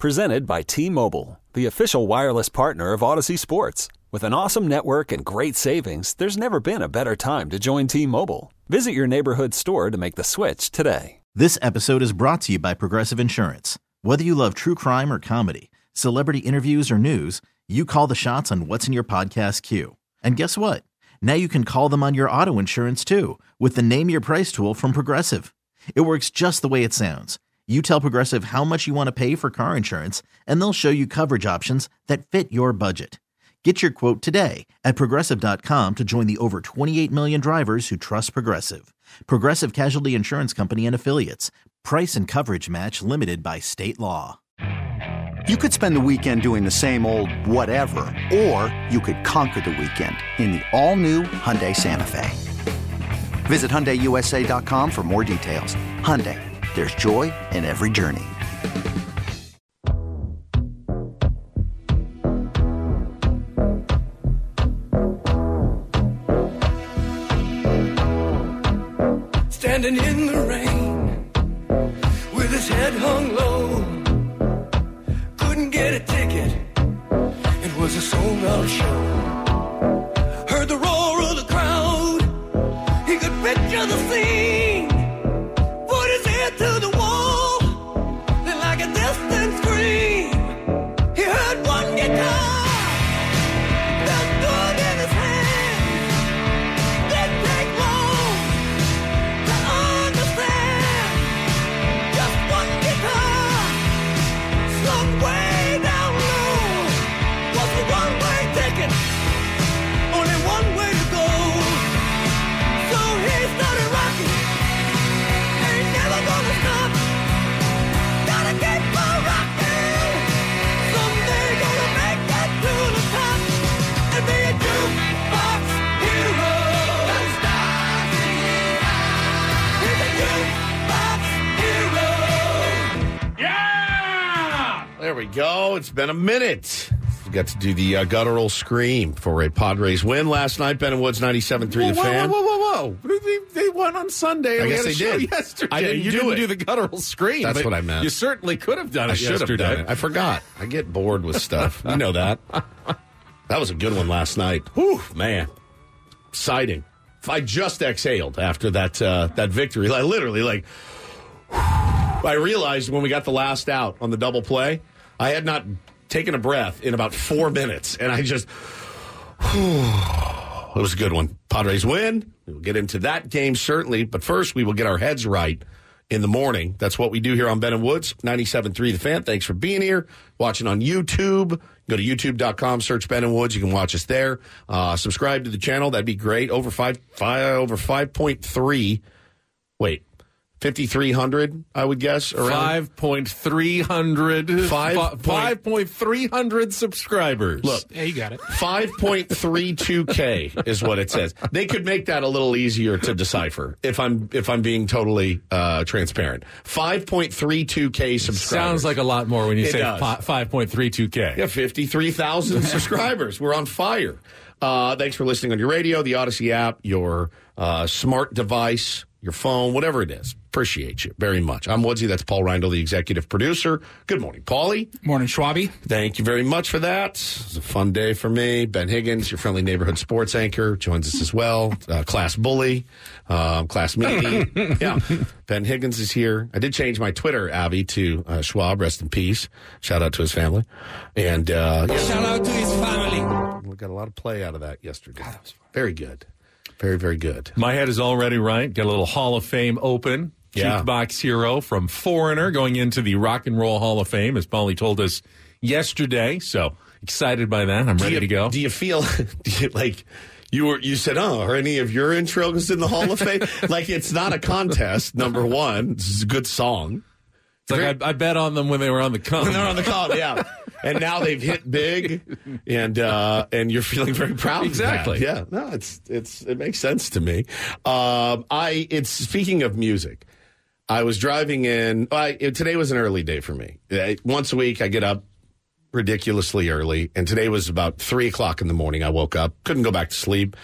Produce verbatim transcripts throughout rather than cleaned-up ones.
Presented by T-Mobile, the official wireless partner of Odyssey Sports. With an awesome network and great savings, there's never been a better time to join T-Mobile. Visit your neighborhood store to make the switch today. This episode is brought to you by Progressive Insurance. Whether you love true crime or comedy, celebrity interviews or news, you call the shots on what's in your podcast queue. And guess what? Now you can call them on your auto insurance too with the Name Your Price tool from Progressive. It works just the way it sounds. You tell Progressive how much you want to pay for car insurance, and they'll show you coverage options that fit your budget. Get your quote today at Progressive dot com to join the over twenty-eight million drivers who trust Progressive. Progressive Casualty Insurance Company and Affiliates. Price and coverage match limited by state law. You could spend the weekend doing the same old whatever, or you could conquer the weekend in the all-new Hyundai Santa Fe. Visit Hyundai U S A dot com for more details. Hyundai, there's joy in every journey. Standing in the rain with his head hung low, couldn't get a ticket, it was a sold-out show. Heard the roar of the crowd, he could picture the scene, put his head to the wall, then like a distant scream, he heard one guitar, felt good in his hand, didn't take long to understand, just one guitar, slung way down low, was the one-way ticket, only one way to go, so he started rocking, ain't never gonna stop, gotta keep on rocking, someday gonna make it to the top, and be a jukebox hero, he's a jukebox hero. Yeah! There we go. It's been a minute. We got to do the uh, guttural scream for a Padres win last night. Ben and Woods ninety-seven point three Whoa, The whoa, Fan. whoa, whoa, whoa. They, they won on Sunday. I We guess had a they show did. Yesterday. I didn't you do didn't it. do the guttural scream. That's but what I meant. You certainly could have done I it should have yesterday. done it. I forgot. I get bored with stuff. You know that. That was a good one last night. Whew, man. Exciting. I just exhaled after that uh, that victory. Like, literally, like, I realized when we got the last out on the double play, I had not taken a breath in about four minutes, and I just, it was a good one. Padres win. We'll get into that game, certainly, but first we will get our heads right in the morning. That's what we do here on Ben and Woods, ninety-seven point three The Fan. Thanks for being here, watching on YouTube. Go to youtube dot com, search Ben and Woods. You can watch us there. Uh, subscribe to the channel. That'd be great. Over five, five over five point three. Wait. fifty-three hundred, I would guess. Around five point three hundred. Five five point three hundred subscribers. Look, Yeah, you got it. five point three two K is what it says. They could make that a little easier to decipher if I'm if I'm being totally uh, transparent. five point three two K subscribers. Sounds like a lot more when you It say does. five point three two K. Yeah, fifty-three thousand subscribers. We're on fire. Uh, thanks for listening on your radio, the Odyssey app, your uh, smart device, your phone, whatever it is. Appreciate you very much. I'm Woodsy. That's Paul Reindl, the executive producer. Good morning, Paulie. Morning, Schwabi. Thank you very much for that. It was a fun day for me. Ben Higgins, your friendly neighborhood sports anchor, joins us as well. Uh, class bully, um, class meeting. Yeah, Ben Higgins is here. I did change my Twitter, Abby, to uh, Schwab. Rest in peace. Shout out to his family. And uh, yeah, Shout out to his family. we got a lot of play out of that yesterday. God, that was very good. Very, very good. My head is already right. Got a little Hall of Fame open. Yeah. Jukebox hero from Foreigner going into the Rock and Roll Hall of Fame, as Paulie told us yesterday. So excited by that. I'm Do ready you, to go. Do you feel do you, like you were? You said, "Oh, are any of your intros in the Hall of Fame?" Like it's not a contest. Number one, this is a good song. It's like I, I bet on them when they were on the come. When they're on the call, yeah. And now they've hit big, and uh, and you're feeling very proud. Exactly. Of that. Yeah. No, it's it's it makes sense to me. Um, I it's speaking of music. I was driving in. I, today was an early day for me. Once a week, I get up ridiculously early, and today was about three o'clock in the morning. I woke up, couldn't go back to sleep.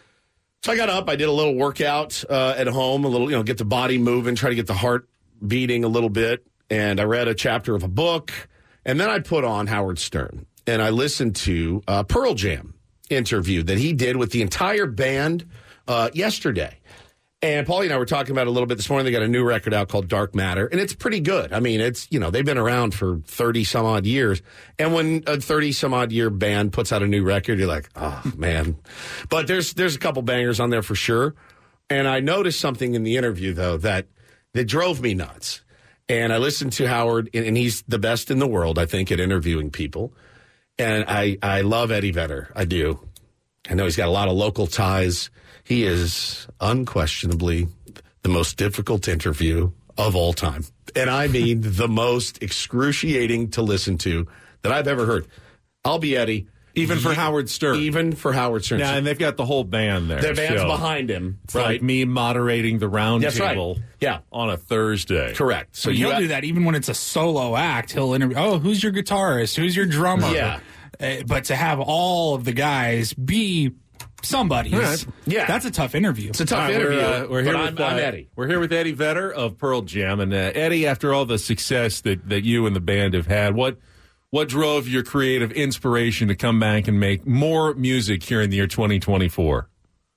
So I got up. I did a little workout uh, at home, a little, you know, get the body moving, try to get the heart beating a little bit. And I read a chapter of a book, And then I put on Howard Stern, and I listened to a Pearl Jam interview that he did with the entire band uh, yesterday. And Paulie and I were talking about it a little bit this morning. They got a new record out called Dark Matter, and it's pretty good. I mean, it's, you know, they've been around for thirty some odd years. And when a thirty some odd year band puts out a new record, you're like, oh, man. But there's there's a couple bangers on there for sure. And I noticed something in the interview, though, that, that drove me nuts. And I listened to Howard, and he's the best in the world, I think, at interviewing people. And I, I love Eddie Vedder. I do. I know he's got a lot of local ties. He is unquestionably the most difficult interview of all time. And I mean the most excruciating to listen to that I've ever heard. I'll be Eddie. Even for Howard Stern. Even for Howard Stern. Yeah, and they've got the whole band there. Their band's so behind him. It's right? like me moderating the round That's table right. Yeah. on a Thursday. Correct. So he'll you do that even when it's a solo act. He'll interview, oh, who's your guitarist? Who's your drummer? Yeah. Uh, but to have all of the guys be somebody's, right. Yeah. that's a tough interview. It's a tough All right, interview. We're, uh, we're here but with I'm, uh, I'm Eddie. We're here with Eddie Vedder of Pearl Jam, and uh, Eddie, after all the success that, that you and the band have had, what what drove your creative inspiration to come back and make more music here in the year twenty twenty-four?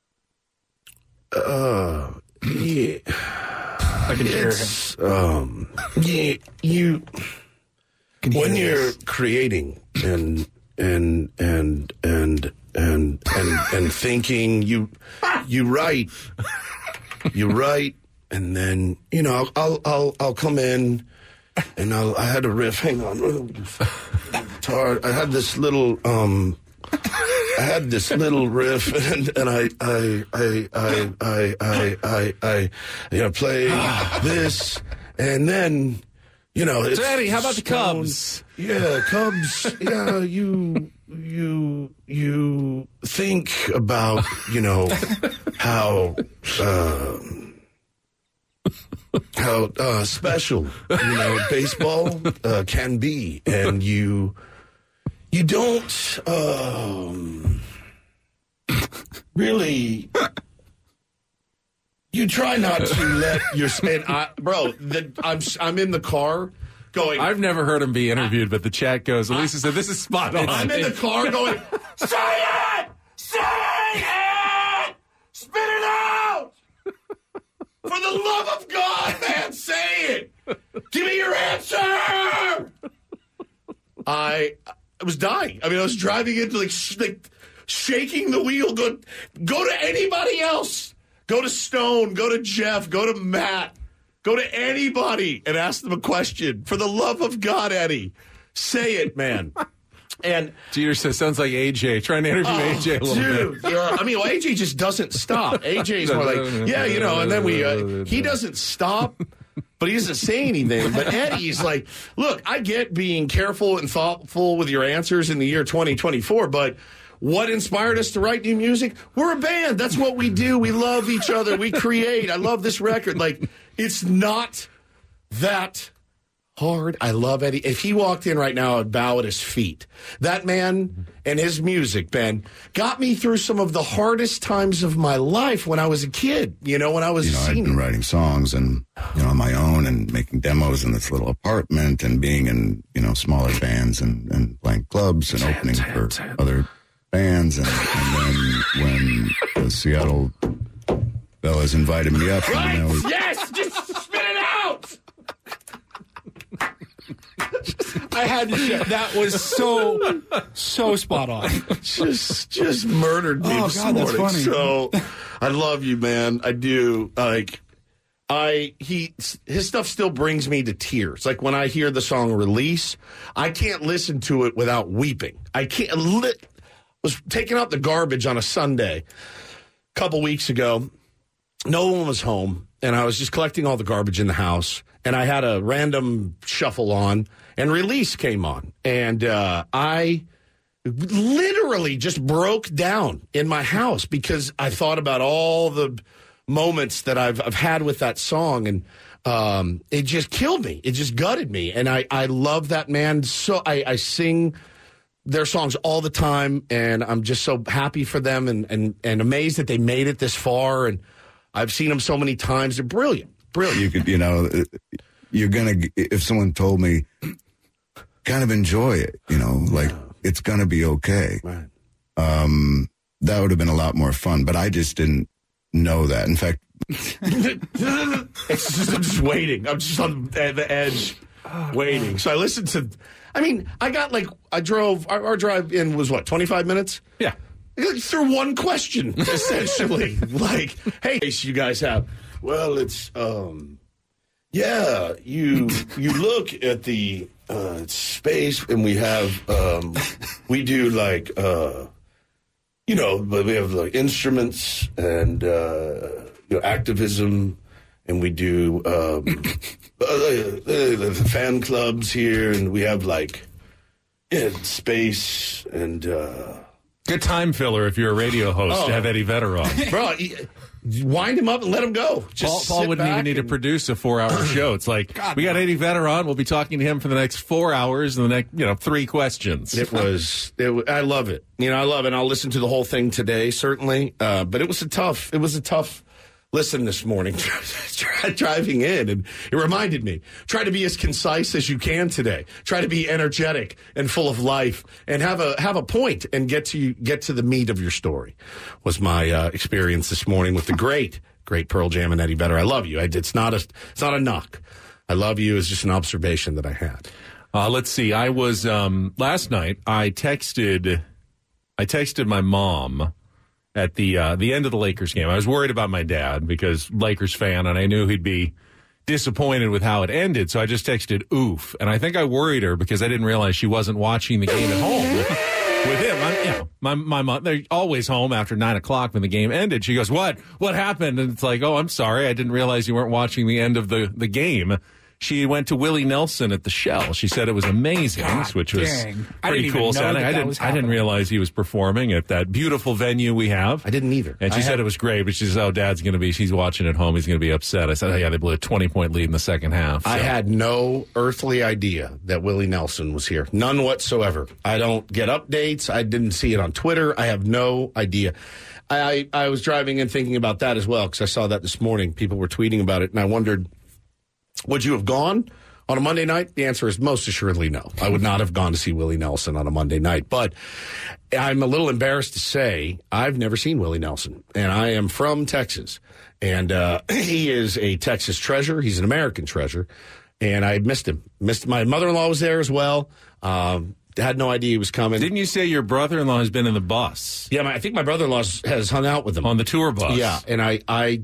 Uh, yeah. I can hear It's, um, yeah, you Can when hear you're this. creating and and and and and and and thinking, you you write, you write, and then you know I'll I'll I'll, I'll come in, and I'll I had a riff. Hang on, guitar. I had this little um. I had this little riff, and, and I, I, I, I, I, I, I, I, you know, play this, and then, you know, it's So, Eddie, how about the stone. Cubs? Yeah, Cubs. Yeah, you, you, you think about, you know, how, uh, how uh, special, you know, baseball uh, can be, and you. You don't um, really. You try not to let your and I, bro. The, I'm I'm in the car going. I've never heard him be interviewed, but the chat goes. Elisa said, "This is spot on." I'm in the car going. Say it, say it, spit it out. For the love of God, man, say it. Give me your answer. I. I was dying. I mean, I was driving into like, sh- like shaking the wheel. Go, go to anybody else. Go to Stone. Go to Jeff. Go to Matt. Go to anybody and ask them a question. For the love of God, Eddie, say it, man. And Jeter says, "Sounds like A J trying to interview oh, A J a little dude, bit." yeah. I mean, well, A J just doesn't stop. A J's more like, yeah, you know. And then we, uh, he doesn't stop. But he doesn't say anything. But Eddie's like, look, I get being careful and thoughtful with your answers in the year twenty twenty-four, but what inspired us to write new music? We're a band. That's what we do. We love each other. We create. I love this record. Like, it's not that hard. I love Eddie. If he walked in right now, I'd bow at his feet. That man and his music, Ben, got me through some of the hardest times of my life when I was a kid, you know, when I was You know, a I'd senior. been writing songs and, you know, on my own and making demos in this little apartment and being in, you know, smaller bands and, and playing clubs and opening for other bands. And, and then when the Seattle Bellas invited me up, Right? you know, Yes! Just spit it out! I had to share. That was so, so spot on. just just murdered me Oh, this God, that's morning. funny. So I love you, man. I do. Like I he his stuff still brings me to tears. Like when I hear the song Release, I can't listen to it without weeping. I can't li- was taking out the garbage on a Sunday a couple weeks ago. No one was home, and I was just collecting all the garbage in the house, and I had a random shuffle on, and Release came on, and uh, I literally just broke down in my house because I thought about all the moments that I've, I've had with that song, and um, it just killed me. It just gutted me, and I, I love that man. So I, I sing their songs all the time, and I'm just so happy for them and, and, and amazed that they made it this far, and I've seen them so many times. They're brilliant, brilliant. you could, you know, you're going to, if someone told me kind of enjoy it, you know, like it's going to be okay. Right. Um, that would have been a lot more fun, but I just didn't know that. In fact, it's just, I'm just waiting. I'm just on the edge waiting. So I listened to, I mean, I got like, I drove, our, our drive in was what, twenty-five minutes? Yeah. Through one question, essentially. Like, hey, you guys have, well, it's, um, yeah, you you look at the uh, space, and we have, um, we do like, uh, you know, but we have like instruments and uh, you know, activism, and we do um, uh, the fan clubs here, and we have like yeah, space and. Uh, Good time filler if you're a radio host Oh. to have Eddie Vedder on. Bro, he- wind him up and let him go. Just Paul, Paul sit wouldn't even back need to and- produce a four-hour show. It's like, God, we got no. Eddie Vedder on. We'll be talking to him for the next four hours and the next, you know, three questions. It was, it, wa- I love it. You know, I love it. And I'll listen to the whole thing today, certainly. Uh, but it was a tough, it was a tough listen this morning driving in. And it reminded me, try to be as concise as you can today. Try to be energetic and full of life and have a, have a point and get to, get to the meat of your story was my uh, experience this morning with the great, great Pearl Jam and Eddie Vedder. I love you. I, it's not a, it's not a knock. I love you is just an observation that I had. Uh, let's see. I was, um, last night, I texted, I texted my mom at the uh, the end of the Lakers game. I was worried about my dad because Lakers fan, and I knew he'd be disappointed with how it ended. So I just texted oof, and I think I worried her because I didn't realize she wasn't watching the game at home with him. I'm, you know, my my mom, they're always home after nine o'clock when the game ended. She goes, "What? What happened?" And it's like, "Oh, I'm sorry, I didn't realize you weren't watching the end of the the game." She went to Willie Nelson at the Shell. She said it was amazing, God which was dang. I pretty didn't cool. even know sounding. that I that didn't. was I didn't happening. realize he was performing at that beautiful venue we have. I didn't either. And she I said had- it was great, but she said, "Oh, Dad's going to be. She's watching at home. He's going to be upset." I said, "Oh yeah, they blew a twenty point lead in the second half." I So- had no earthly idea that Willie Nelson was here. None whatsoever. I don't get updates. I didn't see it on Twitter. I have no idea. I, I, I was driving and thinking about that as well because I saw that this morning. People were tweeting about it, and I wondered, would you have gone on a Monday night? The answer is most assuredly no. I would not have gone to see Willie Nelson on a Monday night. But I'm a little embarrassed to say I've never seen Willie Nelson, and I am from Texas. And uh, he is a Texas treasure. He's an American treasure. And I missed him. Missed my mother-in-law was there as well. Um, had no idea he was coming. Didn't you say your brother-in-law has been in the bus Yeah, my, I think my brother-in-law has hung out with him on the tour bus? Yeah, and I, I,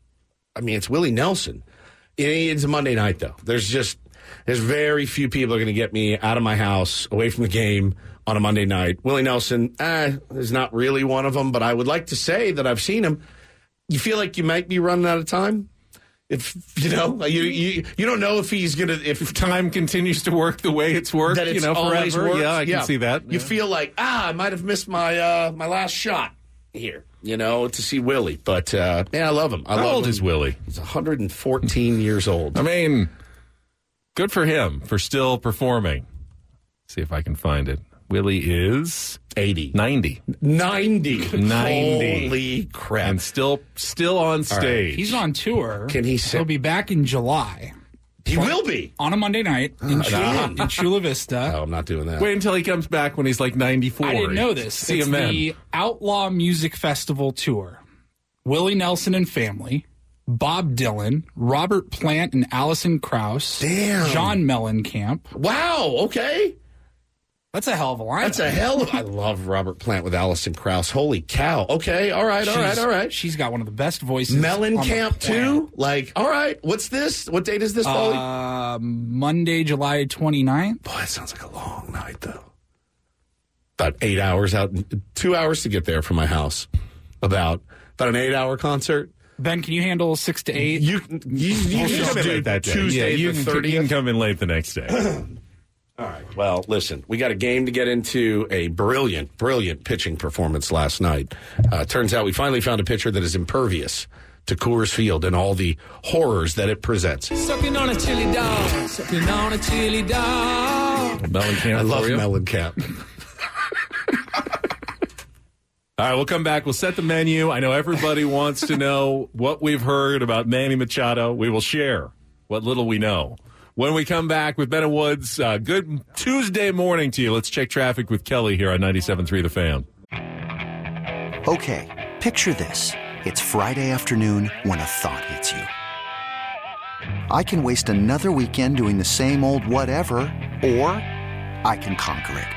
I mean, it's Willie Nelson. It's a Monday night though. There's just there's very few people are going to get me out of my house, away from the game on a Monday night. Willie Nelson eh, is not really one of them, but I would like to say that I've seen him. You feel like you might be running out of time. If you know, you you, you don't know if he's gonna if, If time continues to work the way it's worked, that it's you know, always forever. worked. Yeah, I can see that. You Yeah. feel like ah, I might have missed my uh, my last shot here. You know, to see Willie, but uh, yeah, I love him. I How love old him. is Willie? He's one hundred fourteen years old. I mean, good for him for still performing. See if I can find it. Willie is eighty. ninety ninety. ninety. Holy crap. and still still on stage. He's on tour. Can he sit- He'll be back in July He will be. on a Monday night in, Chula, in Chula Vista. Oh, I'm not doing that. Wait until he comes back when he's like ninety-four. I didn't know this. See it's him then. the Outlaw Music Festival tour. Willie Nelson and family, Bob Dylan, Robert Plant and Alison Krauss, Damn. John Mellencamp. Wow, okay. That's a hell of a lineup. That's a hell of I love Robert Plant with Alison Krauss. Holy cow. Okay, all right, all right, She's- all right. She's got one of the best voices. on the Mellencamp, too? planet. Like, all right, what's this? What date is this, Paulie? Uh, Monday, July twenty-ninth. Boy, that sounds like a long night, though. About eight hours out, two hours to get there from my house. About about an eight-hour concert. Ben, can you handle six to eight? You you, you You can can come in do late that day. Tuesday yeah, you the can, you thirtieth. can come in late the next day. All right. Well, listen, we got a game to get into. A brilliant, brilliant pitching performance last night. Uh, turns out we finally found a pitcher that is impervious to Coors Field and all the horrors that it presents. Sucking on a chili dog. Sucking on a chili dog. Mellencamp I love for you. Mellencamp. All right, we'll come back. We'll set the menu. I know everybody wants to know what we've heard about Manny Machado. We will share what little we know. When we come back with Ben and Woods, uh, good Tuesday morning to you. Let's check traffic with Kelly here on ninety-seven point three The Fan. Okay, picture this. It's Friday afternoon when a thought hits you. I can waste another weekend doing the same old whatever, or I can conquer it.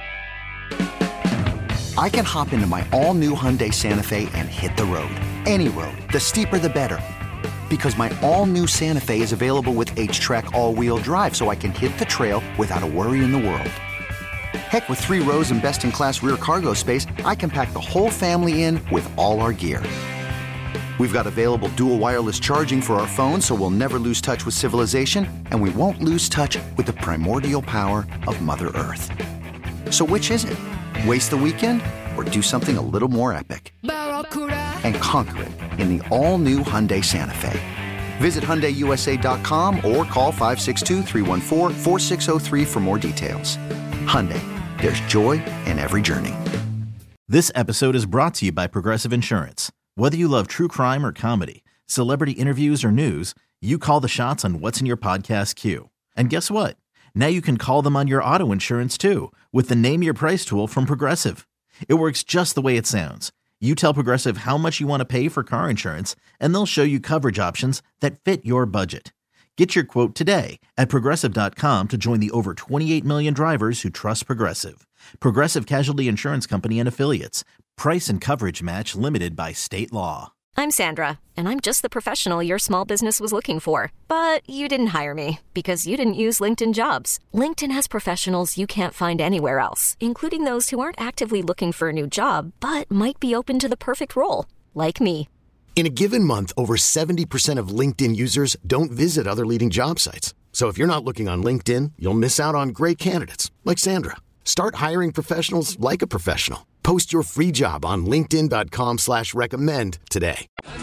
I can hop into my all-new Hyundai Santa Fe and hit the road. Any road. The steeper, the better. Because my all-new Santa Fe is available with H-Track all-wheel drive, so I can hit the trail without a worry in the world. Heck, with three rows and best-in-class rear cargo space, I can pack the whole family in with all our gear. We've got available dual wireless charging for our phones, so we'll never lose touch with civilization, and we won't lose touch with the primordial power of Mother Earth. So which is it? Waste the weekend or do something a little more epic? And conquer it in the all-new Hyundai Santa Fe. Visit Hyundai U S A dot com or call five six two, three one four, four six zero three for more details. Hyundai, there's joy in every journey. This episode is brought to you by Progressive Insurance. Whether you love true crime or comedy, celebrity interviews or news, you call the shots on what's in your podcast queue. And guess what? Now you can call them on your auto insurance too with the Name Your Price tool from Progressive. It works just the way it sounds. You tell Progressive how much you want to pay for car insurance, and they'll show you coverage options that fit your budget. Get your quote today at Progressive dot com to join the over twenty-eight million drivers who trust Progressive. Progressive Casualty Insurance Company and Affiliates. Price and coverage match limited by state law. I'm Sandra, and I'm just the professional your small business was looking for. But you didn't hire me because you didn't use LinkedIn Jobs. LinkedIn has professionals you can't find anywhere else, including those who aren't actively looking for a new job, but might be open to the perfect role, like me. In a given month, over seventy percent of LinkedIn users don't visit other leading job sites. So if you're not looking on LinkedIn, you'll miss out on great candidates like Sandra. Start hiring professionals like a professional. Post your free job on linkedin dot com slash recommend today.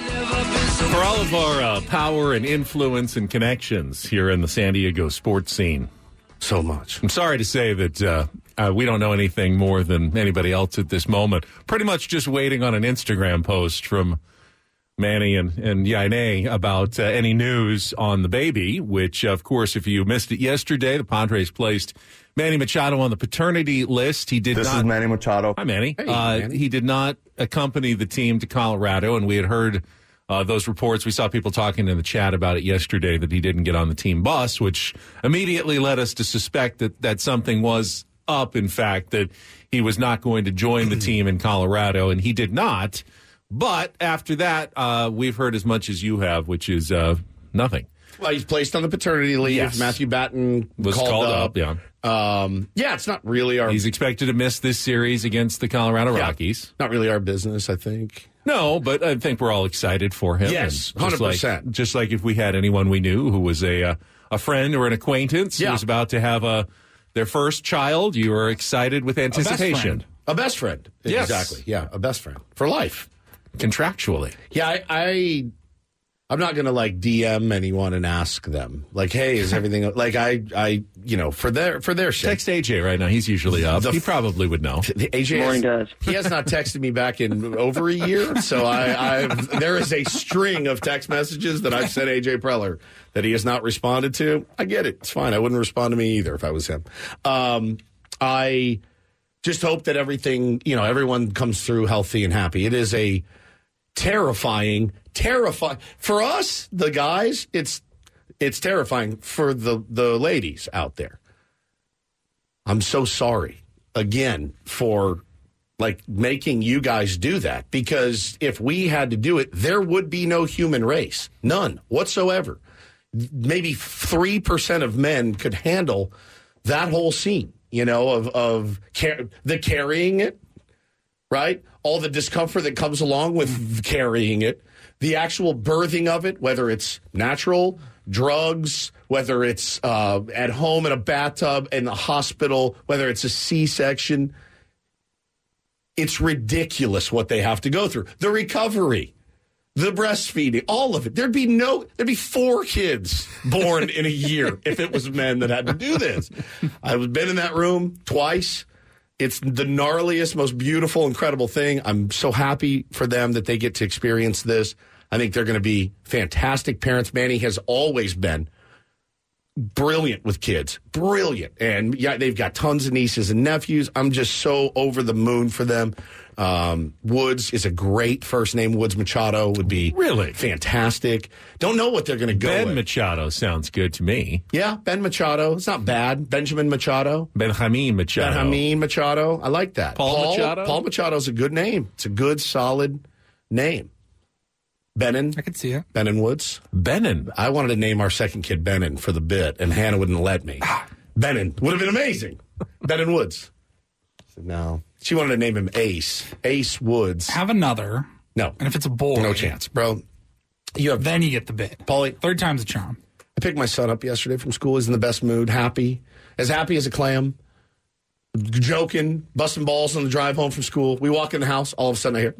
For all of our uh, power and influence and connections here in the San Diego sports scene, so much. I'm sorry to say that uh, uh, we don't know anything more than anybody else at this moment. Pretty much just waiting on an Instagram post from Manny and, and Yaine about uh, any news on the baby, which, of course, if you missed it yesterday, the Padres placed Manny Machado on the paternity list. He did this not. This is Manny Machado. Hi, Manny. Hey, uh, Manny. He did not accompany the team to Colorado, and we had heard uh, those reports. We saw people talking in the chat about it yesterday that he didn't get on the team bus, which immediately led us to suspect that, that something was up, in fact, that he was not going to join the team in Colorado, and he did not. But after that, uh, we've heard as much as you have, which is uh, nothing. Well, he's placed on the paternity leave. Yes. Matthew Batten Was called, called up. up, yeah. Um, yeah, it's not really our... He's expected to miss this series against the Colorado yeah, Rockies. Not really our business, I think. No, but I think we're all excited for him. Yes, And one just hundred percent. Like, just like if we had anyone we knew who was a uh, a friend or an acquaintance Yeah. who was about to have a their first child, you were excited with anticipation. A best friend. Yes. Exactly. Yeah, a best friend. For life. Contractually. Yeah, I, I I'm not gonna like D M anyone and ask them like, hey, is everything like I I you know for their for their sake. Text A J right now. He's usually up. The he f- probably would know. The A J Morning, has, guys. he has not texted me back in over a year, so I I've, there is a string of text messages that I've sent A J Preller that he has not responded to. I get it. It's fine. I wouldn't respond to me either if I was him. Um, I just hope that everything, you know, everyone comes through healthy and happy. It is a terrifying, terrifying for us, the guys. It's it's terrifying for the the ladies out there. I'm so sorry again for like making you guys do that, because if we had to do it, there would be no human race, none whatsoever. Maybe three percent of men could handle that whole scene, you know, of of car- the carrying it. Right? All the discomfort that comes along with carrying it, the actual birthing of it, whether it's natural, drugs, whether it's uh, at home in a bathtub, in the hospital, whether it's a C-section. It's ridiculous what they have to go through. The recovery, the breastfeeding, all of it. There'd be no, there'd be four kids born in a year if it was men that had to do this. I've been in that room twice. It's the gnarliest, most beautiful, incredible thing. I'm so happy for them that they get to experience this. I think they're going to be fantastic parents. Manny has always been brilliant with kids. Brilliant. And yeah, they've got tons of nieces and nephews. I'm just so over the moon for them. Um, Woods is a great first name. Woods Machado would be really fantastic. Don't know what they're going to go Ben with. Machado sounds good to me. Yeah, Ben Machado. It's not bad. Benjamin Machado. Benjamin Machado. Benjamin Machado. I like that. Paul, Paul Machado? Paul Machado's a good name. It's a good, solid name. Benin. I could see it. Benin Woods. Benin. I wanted to name our second kid Benin for the bit, and Hannah wouldn't let me. Benin. Would have been amazing. Benin Woods. I said, no. She wanted to name him Ace. Ace Woods. Have another. No. And if it's a boy. No chance, bro. You have, then you get the bit. Paulie. Third time's a charm. I picked my son up yesterday from school. He's in the best mood, happy. As happy as a clam. Joking, busting balls on the drive home from school. We walk in the house. All of a sudden I hear,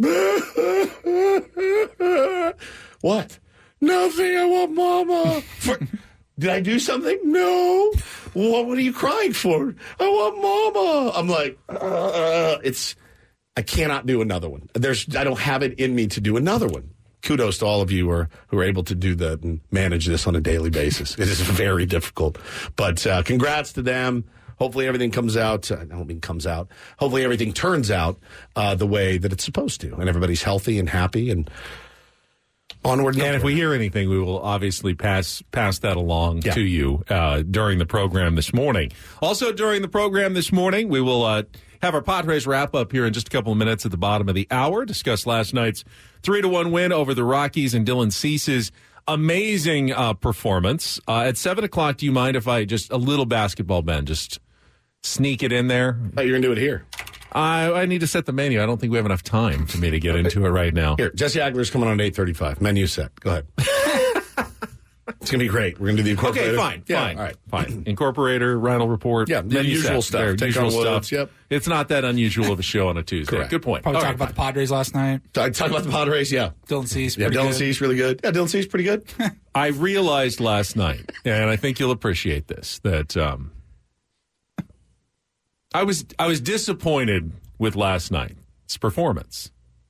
what? Nothing. I want mama. For, did I do something? No. What, what are you crying for? I want mama. I'm like, uh, it's, I cannot do another one. There's, I don't have it in me to do another one. Kudos to all of you who are, who are able to do that and manage this on a daily basis. It is very difficult. But uh, congrats to them. Hopefully everything comes out. Uh, I don't mean comes out. Hopefully everything turns out uh, the way that it's supposed to. And everybody's healthy and happy and onward and And upward. if we hear anything, we will obviously pass pass that along Yeah. to you uh, during the program this morning. Also, during the program this morning, we will uh, have our Padres wrap up here in just a couple of minutes at the bottom of the hour. Discuss last night's three to one win over the Rockies and Dylan Cease's amazing uh, performance. Uh, at seven o'clock, do you mind if I just a little basketball, Ben, just sneak it in there? I thought you were going to do it here. I, I need to set the menu. I don't think we have enough time for me to get into it right now. Here, Jesse Agler's coming on at eight thirty-five. Menu set. Go ahead. It's going to be great. We're going to do the incorporator. Okay, fine, Yeah, fine, all right. fine. Incorporator, Rhino Report. Yeah, the menu usual set. stuff. There, Take usual on stuff. Woods, yep. It's not that unusual of a show on a Tuesday. Correct. Good point. Probably All talk right, about the Padres last night. I talk about the Padres, yeah. Dylan Cease. Yeah, pretty Dylan good. Cease really good. Yeah, Dylan Cease pretty good. I realized last night, and I think you'll appreciate this, that um, I was I was disappointed with last night's performance.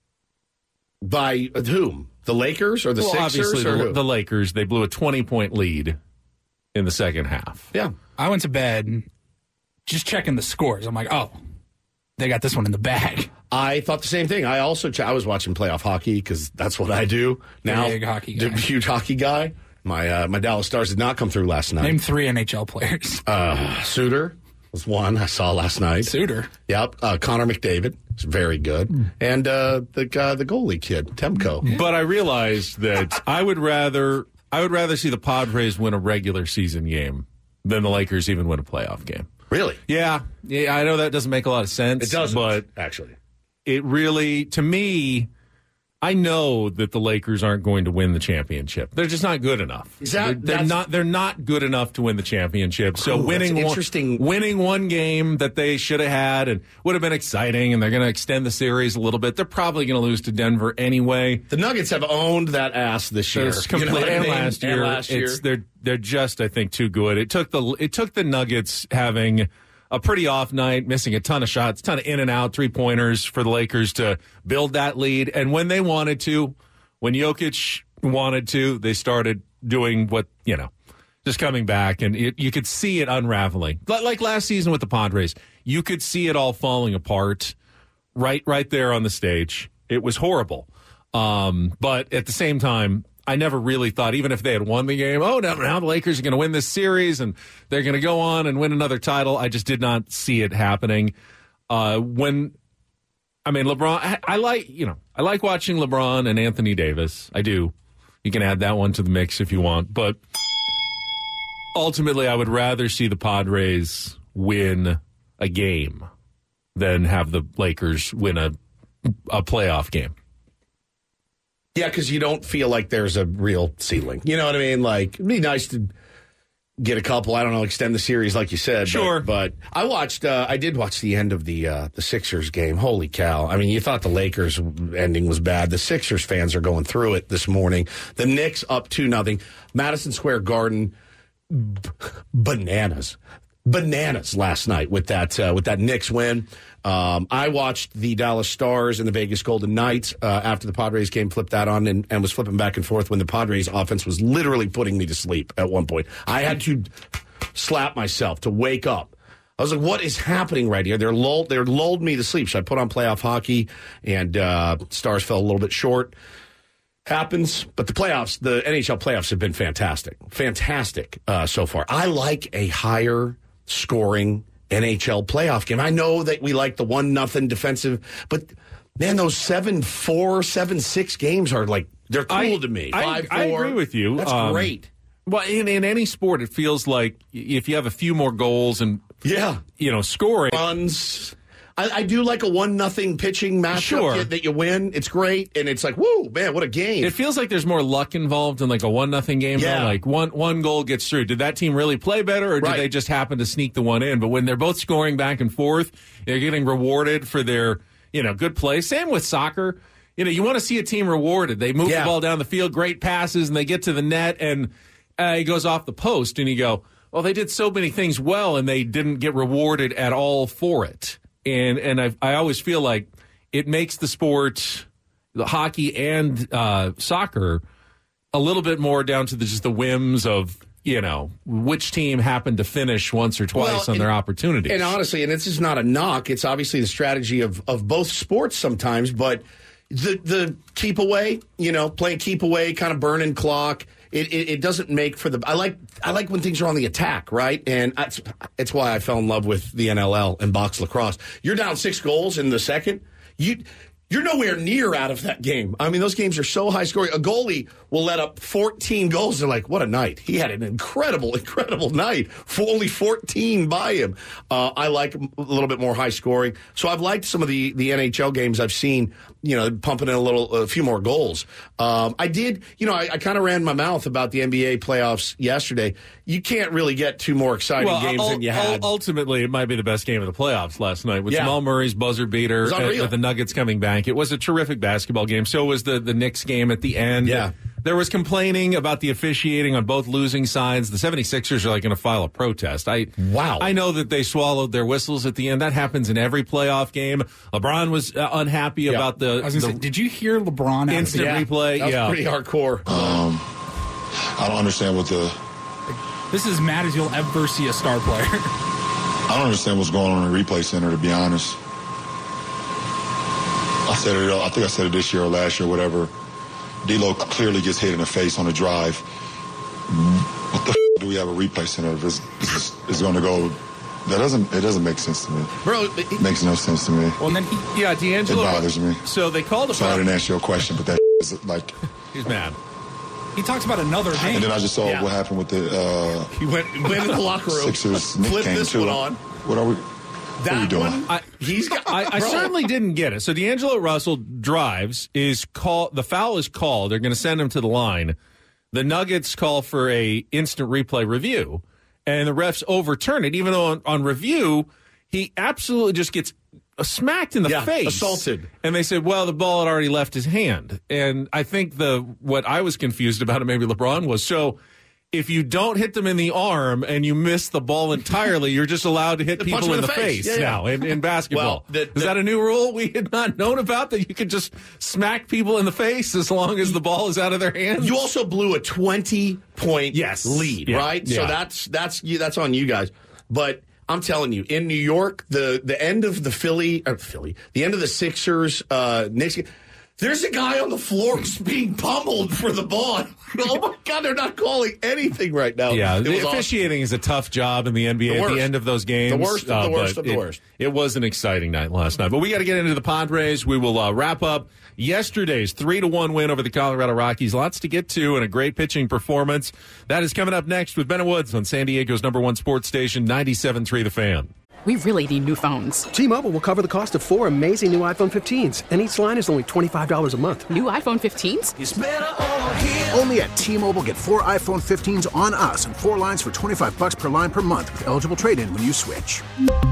By whom? The Lakers or the well, Sixers? obviously or the, who? the Lakers. They blew a twenty-point lead in the second half. Yeah. I went to bed just checking the scores. I'm like, oh, they got this one in the bag. I thought the same thing. I also ch- I was watching playoff hockey because that's what I do now. Big hockey guy. Huge hockey guy. My uh, my Dallas Stars did not come through last night. Name three N H L players. Uh, Suter was one I saw last night. Suter. Yep. Uh, Connor McDavid is very good, Hmm. and uh, the uh, the goalie kid Temko. But I realized that I would rather I would rather see the Padres win a regular season game than the Lakers even win a playoff game. Really? Yeah, yeah. I know that doesn't make a lot of sense. It doesn't. but actually, it really, to me, I know that the Lakers aren't going to win the championship. They're just not good enough. Is that- they're, they're that's- not. They're not good enough to win the championship. So Ooh, winning that's one, interesting. winning one game that they should have had and would have been exciting, and they're going to extend the series a little bit. They're probably going to lose to Denver anyway. the Nuggets have owned that ass this year. It's You know complete, what I and mean? last And year, last year. It's, they're they're just I think too good. It took the it took the Nuggets having a pretty off night, missing a ton of shots, ton of in and out three pointers for the Lakers to build that lead. And when they wanted to, when Jokic wanted to, they started doing what you know, just coming back, and it, you could see it unraveling. Like last season with the Padres, you could see it all falling apart right right there on the stage. It was horrible. Um, but at the same time, I never really thought, even if they had won the game, oh, now, now the Lakers are going to win this series and they're going to go on and win another title. I just did not see it happening. Uh, when, I mean, LeBron, I, I like, you know, I like watching LeBron and Anthony Davis. I do. You can add that one to the mix if you want. But ultimately, I would rather see the Padres win a game than have the Lakers win a, a playoff game. Yeah, because you don't feel like there's a real ceiling. You know what I mean? Like, it'd be nice to get a couple, I don't know, extend the series like you said. Sure. But, but I watched, uh, I did watch the end of the uh, the Sixers game. Holy cow. I mean, you thought the Lakers ending was bad. The Sixers fans are going through it this morning. The Knicks up two nothing. Madison Square Garden, b- bananas. bananas last night with that uh, with that Knicks win. Um, I watched the Dallas Stars and the Vegas Golden Knights uh, after the Padres game, flipped that on, and, and was flipping back and forth when the Padres offense was literally putting me to sleep at one point. I had to slap myself to wake up. I was like, what is happening right here? They're lulled, they're lulled me to sleep. So I put on playoff hockey, and uh, Stars fell a little bit short. Happens, but the playoffs, the N H L playoffs have been fantastic. Fantastic uh, so far. I like a higher scoring N H L playoff game. I know that we like the one nothing defensive, but man, those seven four, seven six games are like, they're cool I, to me. I, Five, I four. agree with you. That's um, great. Well, in, in any sport, it feels like if you have a few more goals and, yeah, you know, scoring. Runs. I, I do like a one nothing pitching matchup Sure. that you win. It's great, and it's like, whoa, man, what a game! It feels like there's more luck involved in like a one nothing game. Yeah. Though. Like one one goal gets through. Did that team really play better, or did Right. they just happen to sneak the one in? But when they're both scoring back and forth, they're getting rewarded for their you know good play. Same with soccer. You know, you want to see a team rewarded. They move Yeah. the ball down the field, great passes, and they get to the net, and uh, it goes off the post, and you go, well, they did so many things well, and they didn't get rewarded at all for it. And and I I always feel like it makes the sport, the hockey and uh, soccer, a little bit more down to the, just the whims of, you know, which team happened to finish once or twice Well, on and, their opportunities. And honestly, and this is not a knock, it's obviously the strategy of, of both sports sometimes, but the the keep away, you know, playing keep away, kind of burning clock. It, it, it doesn't make for the. I like I like when things are on the attack, right? And it's, it's why I fell in love with the N L L and box lacrosse. You're down six goals in the second. You you're nowhere near out of that game. I mean, those games are so high scoring. A goalie will let up fourteen goals. They're like, what a night! He had an incredible, incredible night. For only fourteen by him. Uh, I like a little bit more high scoring. So I've liked some of the the N H L games I've seen. You know, pumping in a little, a few more goals. Um, I did, you know, I, I kind of ran my mouth about the N B A playoffs yesterday. You can't really get two more exciting well, games ul- than you had. Ultimately, it might be the best game of the playoffs last night with Yeah. Jamal Murray's buzzer beater It was unreal. with the Nuggets coming back. It was a terrific basketball game. So was the, the Knicks game at the end. Yeah. There was complaining about the officiating on both losing sides. The 76ers are like going to file a protest. I Wow. I know that they swallowed their whistles at the end. That happens in every playoff game. LeBron was uh, unhappy Yeah. about the, I was gonna the say, did you hear LeBron? out instant Yeah, replay. that was yeah. pretty hardcore. Um, I don't understand what the. This is as mad as you'll ever see a star player. I don't understand what's going on in the replay center, to be honest. I said it. I think I said it this year or last year, whatever. D'Lo clearly gets hit in the face on a drive. What the f- do we have a replay center? If it's, it's, it's going to go. That doesn't. It doesn't make sense to me. Bro, It makes no sense to me. Well, and then he, yeah, D'Angelo. It bothers me. So they called a Sorry I foul. didn't answer your question, but that is like. He's mad. He talks about another game. And then I just saw Yeah. what happened with the uh, he went, went in the locker room, Sixers. Nick flipped came this to one him. on. What are we? That what are you doing? one, I, he's got. I, I bro. certainly didn't get it. So D'Angelo Russell drives, is call the foul is called. They're going to send him to the line. The Nuggets call for a instant replay review, and the refs overturn it. Even though on, on review, he absolutely just gets smacked in the Yeah, face, assaulted. And they said, "Well, the ball had already left his hand." And I think the what I was confused about, and maybe LeBron was so. If you don't hit them in the arm and you miss the ball entirely, you're just allowed to hit Punch people them in the face, Yeah, yeah. now in, in basketball. Well, the- Is the- that a new rule we had not known about, that you could just smack people in the face as long as the ball is out of their hands? You also blew a twenty-point Yes. lead, Yeah. right? So Yeah. that's that's you, that's on you guys. But I'm telling you, in New York, the the end of the Philly, or Philly, the end of the Sixers, uh, Knicks. There's a guy on the floor being pummeled for the ball. Oh my God, they're not calling anything right now. Yeah, It the was awesome. officiating is a tough job in the N B A The at worst. the end of those games. The worst of the uh, worst but of the it, worst. It was an exciting night last night. But we got to get into the Padres. We will uh, wrap up yesterday's three to one win over the Colorado Rockies. Lots to get to and a great pitching performance. That is coming up next with Ben and Woods on San Diego's number one sports station, ninety-seven point three The Fan. We really need new phones. T-Mobile will cover the cost of four amazing new iPhone fifteens, and each line is only twenty-five dollars a month. New iPhone fifteens? It's better over here. Only at T-Mobile, get four iPhone fifteens on us and four lines for twenty-five bucks per line per month with eligible trade-in when you switch.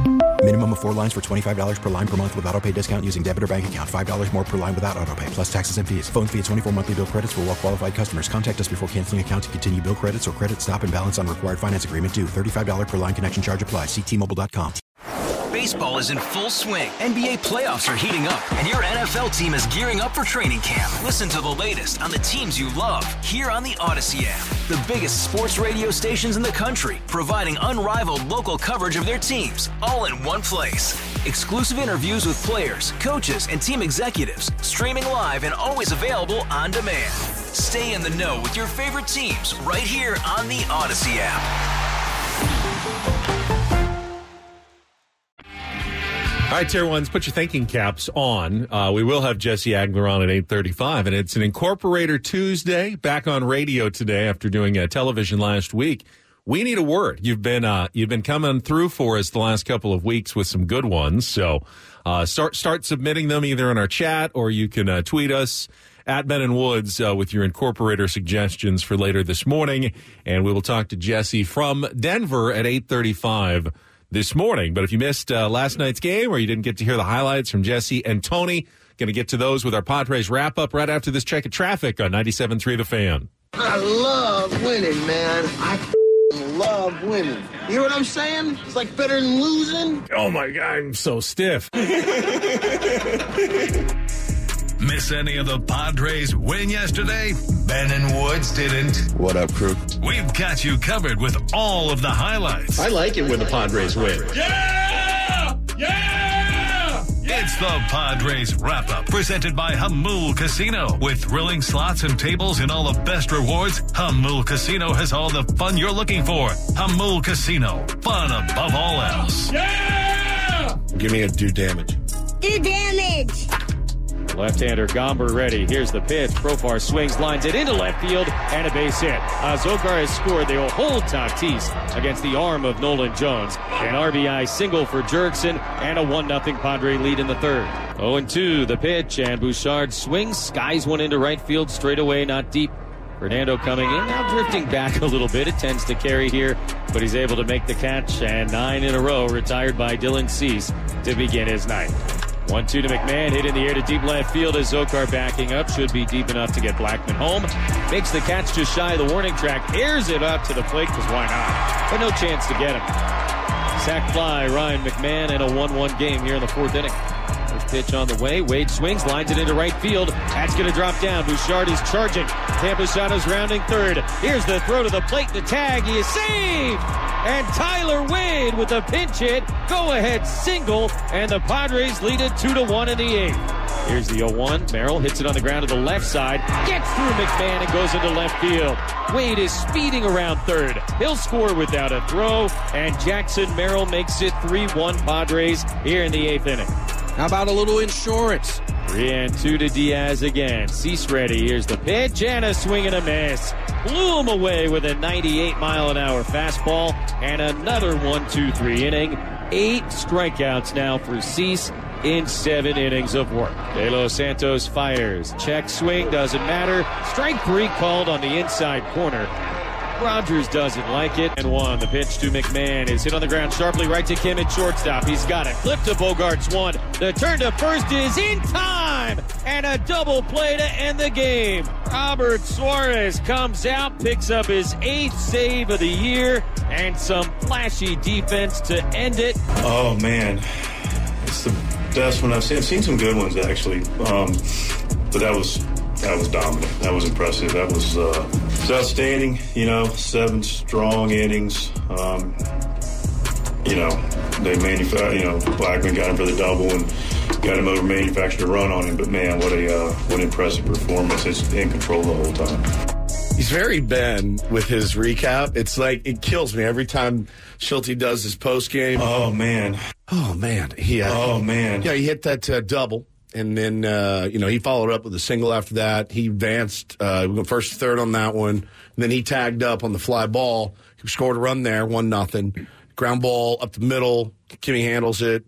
Minimum of four lines for twenty-five dollars per line per month with autopay discount using debit or bank account. five dollars more per line without autopay, plus taxes and fees. Phone fee at twenty-four monthly bill credits for well-qualified customers. Contact us before canceling account to continue bill credits or credit stop and balance on required finance agreement due. thirty-five dollars per line connection charge applies. See T Mobile dot com. Baseball is in full swing. N B A playoffs are heating up, and your N F L team is gearing up for training camp. Listen to the latest on the teams you love here on the Odyssey app. The biggest sports radio stations in the country, providing unrivaled local coverage of their teams, all in one place. Exclusive interviews with players, coaches, and team executives, streaming live and always available on demand. Stay in the know with your favorite teams right here on the Odyssey app. All right, Tier ones, put your thinking caps on. Uh, we will have Jesse Agler on at eight thirty-five, and it's an Incorporator Tuesday, back on radio today after doing uh, television last week. We need a word. You've been uh, you've been coming through for us the last couple of weeks with some good ones, so uh, start start submitting them either in our chat or you can uh, tweet us at Ben and Woods uh, with your Incorporator suggestions for later this morning, and we will talk to Jesse from Denver at eight thirty-five this morning. But if you missed uh, last night's game or you didn't get to hear the highlights from Jesse and Tony, going to get to those with our Padres wrap-up right after this check of traffic on ninety-seven point three The Fan. I love winning, man. I love winning. You hear what I'm saying? It's like better than losing. Oh, my God, I'm so stiff. Miss any of the Padres win yesterday? Ben and Woods didn't. What up, crew? We've got you covered with all of the highlights. I like it when the Padres win. Yeah! Yeah! It's the Padres Wrap-Up, presented by Hamul Casino. With thrilling slots and tables and all the best rewards, Hamul Casino has all the fun you're looking for. Hamul Casino, fun above all else. Yeah! Give me a do damage. Do damage! Left-hander Gomber ready. Here's the pitch. Profar swings, lines it into left field, and a base hit. Azocar has scored the hold Tatis against the arm of Nolan Jones. An R B I single for Jurickson, and a one nothing Padre lead in the third. oh and two, the pitch, and Bouchard swings, skies one into right field, straight away, not deep. Fernando coming in, now drifting back a little bit. It tends to carry here, but he's able to make the catch, and nine in a row retired by Dylan Cease to begin his night. one two to McMahon, hit in the air to deep left field as Zokar backing up. Should be deep enough to get Blackman home. Makes the catch just shy of the warning track. Airs it up to the plate because why not? But no chance to get him. Sack fly, Ryan McMahon, and a one one game here in the fourth inning. First pitch on the way. Wade swings, lines it into right field. That's going to drop down. Bouchard is charging. Campusano's rounding third. Here's the throw to the plate. The tag. He is saved. And Tyler Wade with a pinch hit. Go-ahead single. And the Padres lead it two to one in the eighth. Here's the oh one. Merrill hits it on the ground to the left side. Gets through McMahon and goes into left field. Wade is speeding around third. He'll score without a throw. And Jackson Merrill makes it three one Padres here in the eighth inning. How about a little insurance? Three and two to Diaz again. Cease ready. Here's the pitch and a swing and a miss. Blew him away with a ninety-eight mile an hour fastball and another one two three inning. Eight strikeouts now for Cease in seven innings of work. De Los Santos fires. Check swing, doesn't matter. Strike three called on the inside corner. Rogers doesn't like it. And one. The pitch to McMahon is hit on the ground sharply right to Kim at shortstop. He's got it. Flip to Bogarts one. The turn to first is in time. And a double play to end the game. Robert Suarez comes out, picks up his eighth save of the year, and some flashy defense to end it. Oh, man. It's the best one I've seen. I've seen some good ones, actually. Um, but that was... That was dominant. That was impressive. That was, uh, was outstanding. You know, seven strong innings. Um, you know, they manufactured. You know, Blackman got him for the double and got him over, manufactured a run on him. But man, what a uh, what an impressive performance! It's in control the whole time. He's very Ben with his recap. It's like it kills me every time Schulte does his post game. Oh man. Oh man. He. Uh, oh man. Yeah, he hit that uh, double. And then, uh, you know, he followed up with a single after that. He advanced uh, first to third on that one. And then he tagged up on the fly ball. He scored a run there, one nothing. Ground ball up the middle. Kimmy handles it.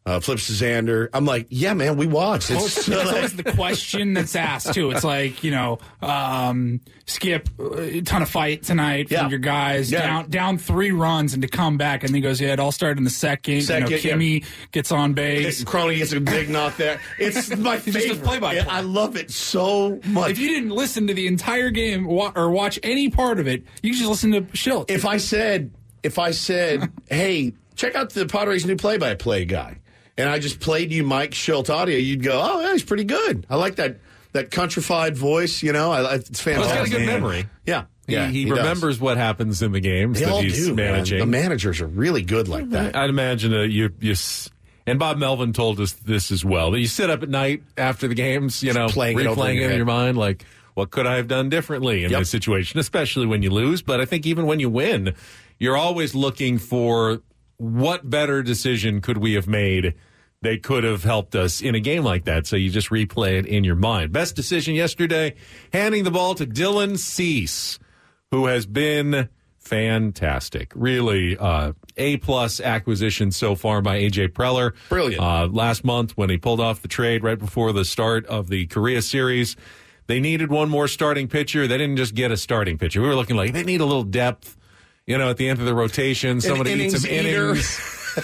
uh, flips to Xander. I'm like, yeah, man, we watched. Well, It's, it's, it's always the question that's asked, too. It's like, you know, um, Skip, a ton of fight tonight from Yeah. your guys, Yeah. down down three runs, and to come back, and then he goes, yeah, it all started in the second. Second, you know, Kimmy yeah. gets on base. Crony gets a big knock there. It's my It's just a favorite. play-by-play. I love it so much. If you didn't listen to the entire game wa- or watch any part of it, you just listen to Schilt. If I said, if I said, hey, check out the Padres' new play-by-play guy, and I just played you Mike Schilt audio, you'd go, oh, yeah, he's pretty good. I like that that countrified voice. You know, I, it's fantastic. Well, he's got a good memory. Yeah, He, yeah, he, he does. remembers what happens in the games They that all he's do, man. managing. The managers are really good like that. I'd imagine uh, you, you, s- and Bob Melvin told us this as well. That you sit up at night after the games, you know, Just playing it over replaying in your it in head. your mind, like, what could I have done differently in Yep. this situation, especially when you lose? But I think even when you win, you're always looking for what better decision could we have made that could have helped us in a game like that. So you just replay it in your mind. Best decision yesterday, handing the ball to Dylan Cease, who has been fantastic. Really, uh, A-plus acquisition so far by A J Preller. Brilliant. Uh, last month when he pulled off the trade right before the start of the Korea series, they needed one more starting pitcher. They didn't just get a starting pitcher. We were looking like they need a little depth, you know, at the end of the rotation. Somebody needs some innings.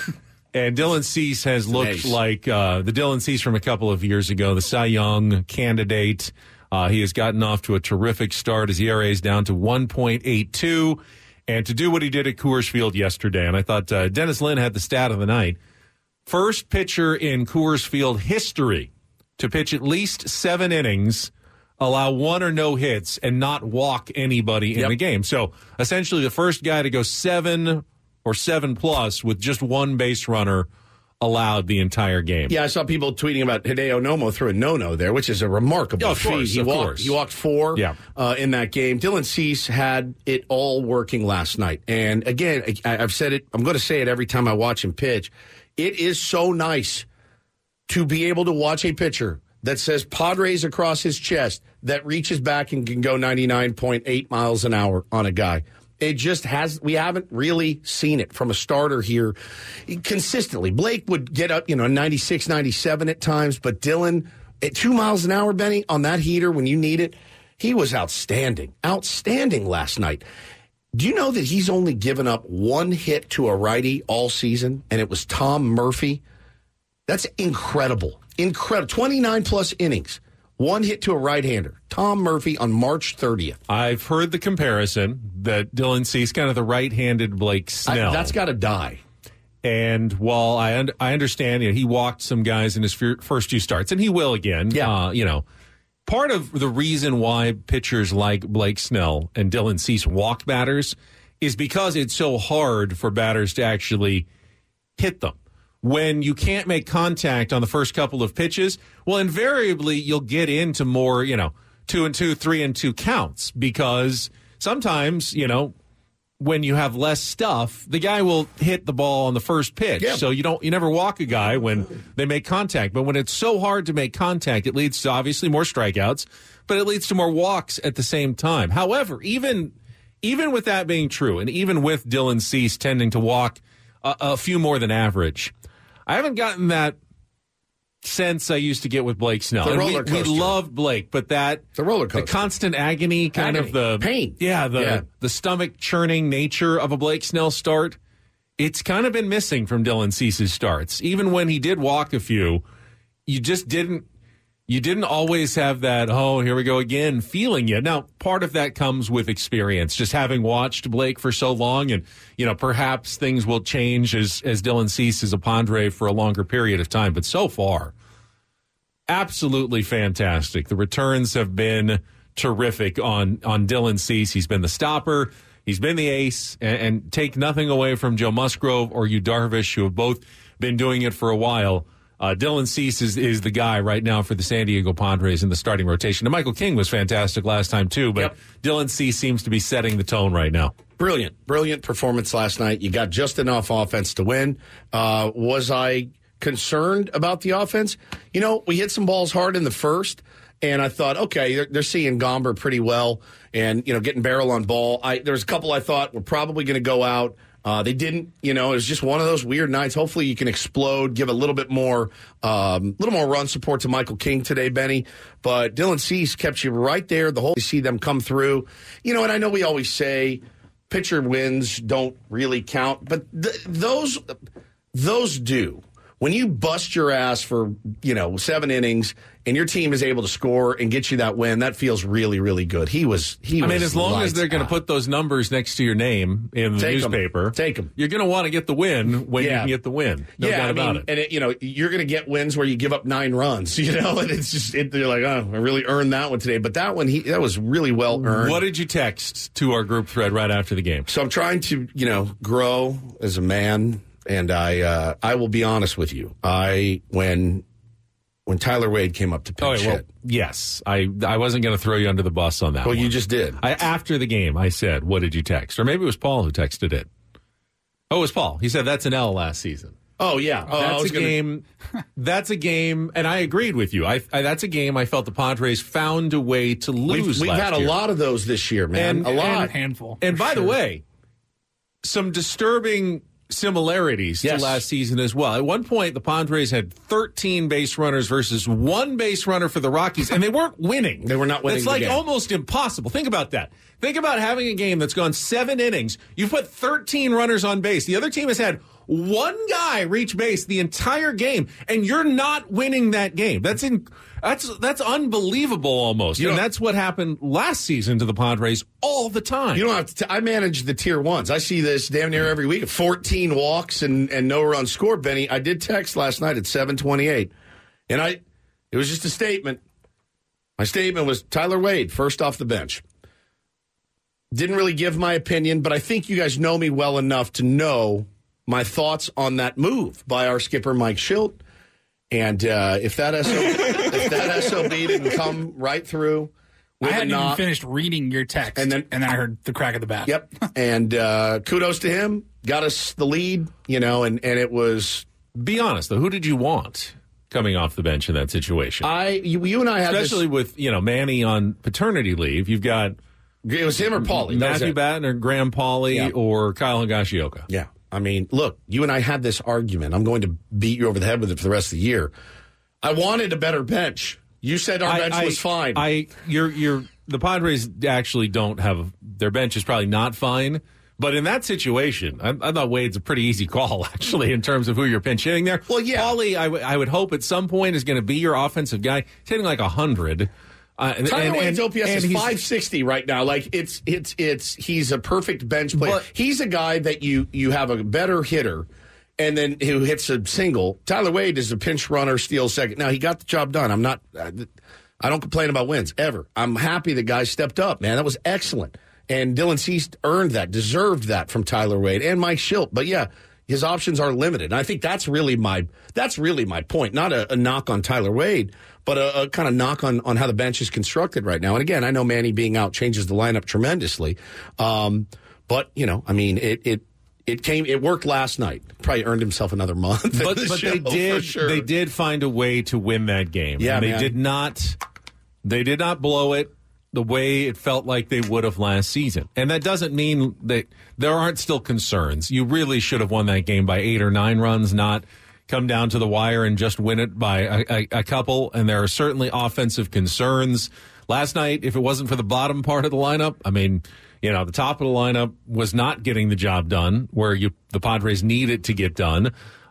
And Dylan Cease has looked Nice. like uh, the Dylan Cease from a couple of years ago, the Cy Young candidate. Uh, he has gotten off to a terrific start. His E R A is down to one point eight two. And to do what he did at Coors Field yesterday, and I thought uh, Dennis Lynn had the stat of the night. First pitcher in Coors Field history to pitch at least seven innings, allow one or no hits, and not walk anybody in Yep. the game. So essentially the first guy to go seven or seven plus with just one base runner allowed the entire game. Yeah, I saw people tweeting about Hideo Nomo threw a no-no there, which is a remarkable Oh, of feat. course, he of walked, course. He walked four Yeah. uh, in that game. Dylan Cease had it all working last night. And again, I, I've said it, I'm going to say it every time I watch him pitch. It is so nice to be able to watch a pitcher that says Padres across his chest that reaches back and can go ninety-nine point eight miles an hour on a guy. It just has, we haven't really seen it from a starter here consistently. Blake would get up, you know, ninety-six, ninety-seven at times, but Dylan at two miles an hour, Benny, on that heater when you need it, he was outstanding. Outstanding last night. Do you know that he's only given up one hit to a righty all season, and it was Tom Murphy? That's incredible. Incredible. twenty-nine plus innings. One hit to a right-hander. Tom Murphy on March thirtieth. I've heard the comparison that Dylan Cease, kind of the right-handed Blake Snell. I, that's got to die. And while I un- I understand, you know, he walked some guys in his fir- first two starts, and he will again. Yeah. Uh, you know, part of the reason why pitchers like Blake Snell and Dylan Cease walk batters is because it's so hard for batters to actually hit them. When you can't make contact on the first couple of pitches, well, invariably you'll get into more, you know, two and two, three and two counts because sometimes, you know, when you have less stuff, the guy will hit the ball on the first pitch. Yeah. So you don't, you never walk a guy when they make contact. But when it's so hard to make contact, it leads to obviously more strikeouts, but it leads to more walks at the same time. However, even, even with that being true, and even with Dylan Cease tending to walk a, a few more than average, I haven't gotten that sense I used to get with Blake Snell. The And roller we, we coaster. loved Blake, but that The roller the coaster. constant agony, kind Agony. of the Pain. yeah, the Yeah. the stomach churning nature of a Blake Snell start, it's kind of been missing from Dylan Cease's starts. Even when he did walk a few, you just didn't you didn't always have that, oh, here we go again feeling yet. Now, part of that comes with experience, just having watched Blake for so long, and you know, perhaps things will change as as Dylan Cease is a Padre for a longer period of time. But so far, absolutely fantastic. The returns have been terrific on on Dylan Cease. He's been the stopper. He's been the ace, and, and take nothing away from Joe Musgrove or Yu Darvish, who have both been doing it for a while. Uh, Dylan Cease is, is the guy right now for the San Diego Padres in the starting rotation. And Michael King was fantastic last time, too, but Yep. Dylan Cease seems to be setting the tone right now. Brilliant, brilliant performance last night. You got just enough offense to win. Uh, was I concerned about the offense? You know, we hit some balls hard in the first, and I thought, okay, they're, they're seeing Gomber pretty well and, you know, getting barrel on ball. I, there's a couple I thought were probably going to go out. Uh, they didn't, you know, it was just one of those weird nights. Hopefully you can explode, give a little bit more, um, little more run support to Michael King today, Benny. But Dylan Cease kept you right there the whole, you see them come through. You know, and I know we always say pitcher wins don't really count, but th- those, those do. When you bust your ass for, you know, seven innings and your team is able to score and get you that win, that feels really, really good. He was, he I was mean, as long as they're going to out. put those numbers next to your name in the Take 'em. newspaper, Take them. You're going to want to get the win when you Yeah. can get the win. No yeah, doubt I about mean, it. and it, you know, you're going to get wins where you give up nine runs, you know, and it's just, it, they're like, oh, I really earned that one today. But that one, he that was really well earned. What did you text to our group thread right after the game? So I'm trying to, you know, grow as a man, and I, uh, I will be honest with you. I when when Tyler Wade came up to pitch Oh, well, hit. yes. I I wasn't going to throw you under the bus on that Well, one. you just did. I, after the game, I said, what did you text? Or maybe it was Paul who texted it. Oh, it was Paul. He said, that's an L last season. Oh, yeah. Oh, I that's was a gonna- game. That's a game, and I agreed with you. I, I that's a game I felt the Padres found a way to lose. We've, we've last had a year. lot of those this year, man. And- a lot. And handful. And for by the sure. way, some disturbing similarities Yes. to last season as well. At one point, the Padres had thirteen base runners versus one base runner for the Rockies, and they weren't winning. They were not winning It's the like game. almost impossible. Think about that. Think about having a game that's gone seven innings. You've put thirteen runners on base. The other team has had one guy reach base the entire game, and you're not winning that game. That's in, that's that's unbelievable almost. You and know- that's what happened last season to the Padres all the time. You don't have to. T- I manage the tier ones. I see this damn near every week. fourteen walks and, and no run scored. Benny, I did text last night at seven twenty-eight, and I it was just a statement. My statement was Tyler Wade first off the bench. Didn't really give my opinion, but I think you guys know me well enough to know my thoughts on that move by our skipper Mike Schilt. And uh, if that S O B, if that S O B didn't come right through. I with a hadn't even knock- finished reading your text, And then- and then I heard the crack of the bat. Yep. And uh, kudos to him. Got us the lead, you know, and, and it was. Be honest, though. Who did you want coming off the bench in that situation? I, you, you and I had Especially this, with, you know, Manny on paternity leave. You've got it was him or Paulie. That was Matthew it. Batten or Graham Pauly Yeah. or Kyle Higashioka. Yeah. I mean, look, you and I had this argument. I'm going to beat you over the head with it for the rest of the year. I wanted a better bench. You said our I- bench I- was fine. I, you're, you're, the Padres actually don't have, their bench is probably not fine. But in that situation, I, I thought Wade's a pretty easy call, actually, in terms of who you're pinch hitting there. Well, yeah. Pauly, I, w- I would hope at some point is going to be your offensive guy. He's hitting like one hundred. Uh, and, Tyler and- Wade's and- O P S and is he's- five sixty right now. Like it's it's it's he's a perfect bench player. But- he's a guy that you you have a better hitter, and then who hits a single. Tyler Wade is a pinch runner, steals second. Now he got the job done. I'm not. I, I don't complain about wins ever. I'm happy the guy stepped up. Man, that was excellent. And Dylan Cease earned that, deserved that from Tyler Wade and Mike Schilt. But yeah, his options are limited. And I think that's really my that's really my point. Not a, a knock on Tyler Wade, but a, a kind of knock on, on how the bench is constructed right now. And again, I know Manny being out changes the lineup tremendously. Um, but, you know, I mean, it it it came it worked last night. Probably earned himself another month. at But, the but show, they for did sure. they did find a way to win that game. Yeah, and they man. did not they did not blow it the way it felt like they would have last season. And that doesn't mean that there aren't still concerns. You really should have won that game by eight or nine runs, not come down to the wire and just win it by a, a, a couple. And there are certainly offensive concerns. Last night, if it wasn't for the bottom part of the lineup, I mean, you know, the top of the lineup was not getting the job done where you the Padres needed to get done.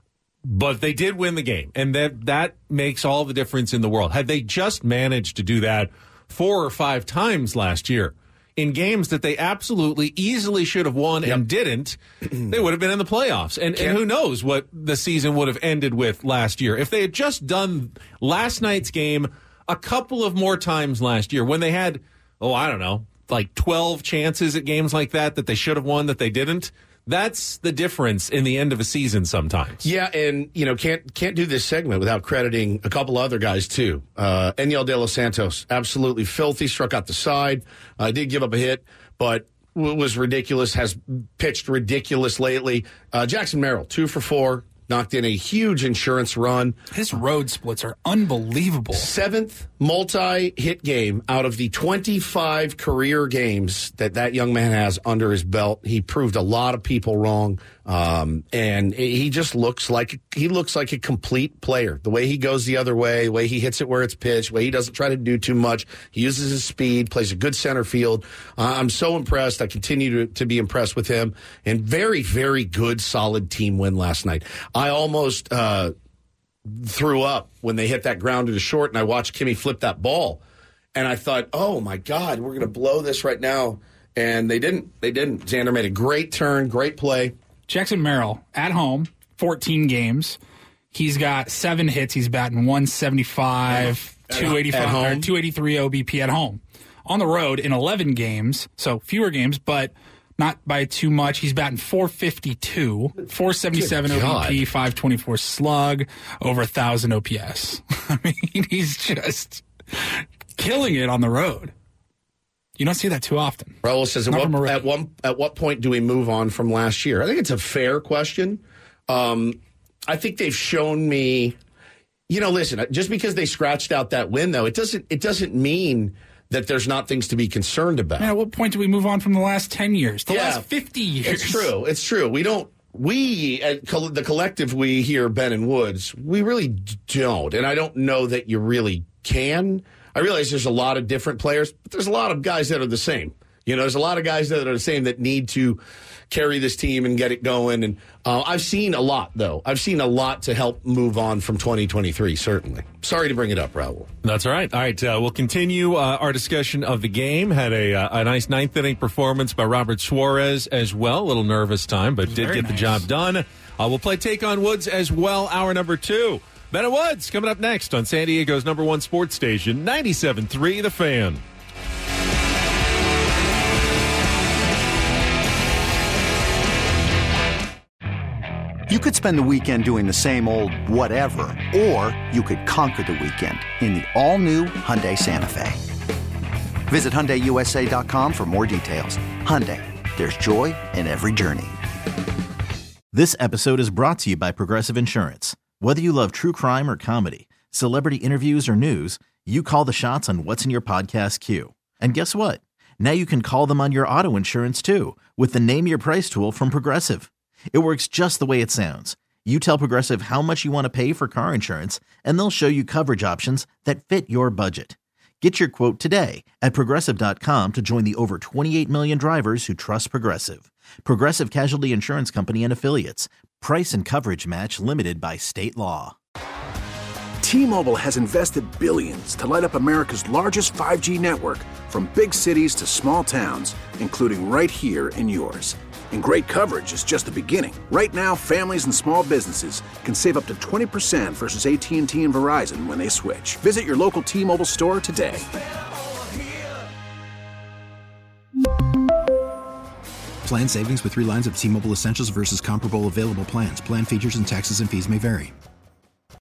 But they did win the game, and that that makes all the difference in the world. Had they just managed to do that four or five times last year in games that they absolutely easily should have won and didn't, they would have been in the playoffs. And, and who knows what the season would have ended with last year. If they had just done last night's game a couple of more times last year when they had, oh, I don't know, like twelve chances at games like that that they should have won that they didn't, that's the difference in the end of a season sometimes. Yeah, and you know can't can't do this segment without crediting a couple other guys too. Uh, Enyel De Los Santos, absolutely filthy, struck out the side. Uh, did give up a hit, but w- was ridiculous. Has pitched ridiculous lately. Uh, Jackson Merrill, two for four. knocked in a huge insurance run. His road splits are unbelievable. Seventh multi-hit game out of the twenty-five career games that that young man has under his belt. He proved a lot of people wrong, um, and he just looks like he looks like a complete player. The way he goes the other way, the way he hits it where it's pitched, the way he doesn't try to do too much. He uses his speed, plays a good center field. Uh, I'm so impressed. I continue to, to be impressed with him. And very, very good, solid team win last night. I almost uh, threw up when they hit that grounder to short, and I watched Kimmy flip that ball. And I thought, oh, my God, we're going to blow this right now. And they didn't. They didn't. Xander made a great turn, great play. Jackson Merrill, at home, fourteen games. He's got seven hits. He's batting one seventy-five, two eighty-five, two eighty-three O B P at home. On the road in eleven games, so fewer games, but not by too much. He's batting four fifty-two, four seventy-seven O B P, five twenty-four slug, over one thousand O P S. I mean, he's just killing it on the road. You don't see that too often. Raul says, at what, at, one, at what point do we move on from last year? I think it's a fair question. Um, I think they've shown me, you know, listen, just because they scratched out that win, though, it doesn't it doesn't mean that there's not things to be concerned about. Man, at what point do we move on from the last ten years? The yeah, last fifty years? It's true. It's true. We don't, we, at the collective we here, Ben and Woods, we really don't. And I don't know that you really can. I realize there's a lot of different players, but there's a lot of guys that are the same. You know, there's a lot of guys that are the same that need to carry this team and get it going. And uh, I've seen a lot, though. I've seen a lot to help move on from twenty twenty-three, certainly. Sorry to bring it up, Raul. That's all right. All right, uh, we'll continue uh, our discussion of the game. Had a, uh, a nice ninth-inning performance by Robert Suarez as well. A little nervous time, but did Very get nice. the job done. Uh, we'll play Take on Woods as well, hour number two. Ben and Woods coming up next on San Diego's number one sports station, ninety-seven point three The Fan. You could spend the weekend doing the same old whatever, or you could conquer the weekend in the all-new Hyundai Santa Fe. Visit Hyundai U S A dot com for more details. Hyundai, there's joy in every journey. This episode is brought to you by Progressive Insurance. Whether you love true crime or comedy, celebrity interviews or news, you call the shots on what's in your podcast queue. And guess what? Now you can call them on your auto insurance too with the Name Your Price tool from Progressive. It works just the way it sounds. You tell Progressive how much you want to pay for car insurance, and they'll show you coverage options that fit your budget. Get your quote today at Progressive dot com to join the over twenty-eight million drivers who trust Progressive. Progressive Casualty Insurance Company and Affiliates. Price and coverage match limited by state law. T-Mobile has invested billions to light up America's largest five G network, from big cities to small towns, including right here in yours. And great coverage is just the beginning. Right now, families and small businesses can save up to twenty percent versus A T and T and Verizon when they switch. Visit your local T-Mobile store today. Plan savings with three lines of T-Mobile Essentials versus comparable available plans. Plan features and taxes and fees may vary.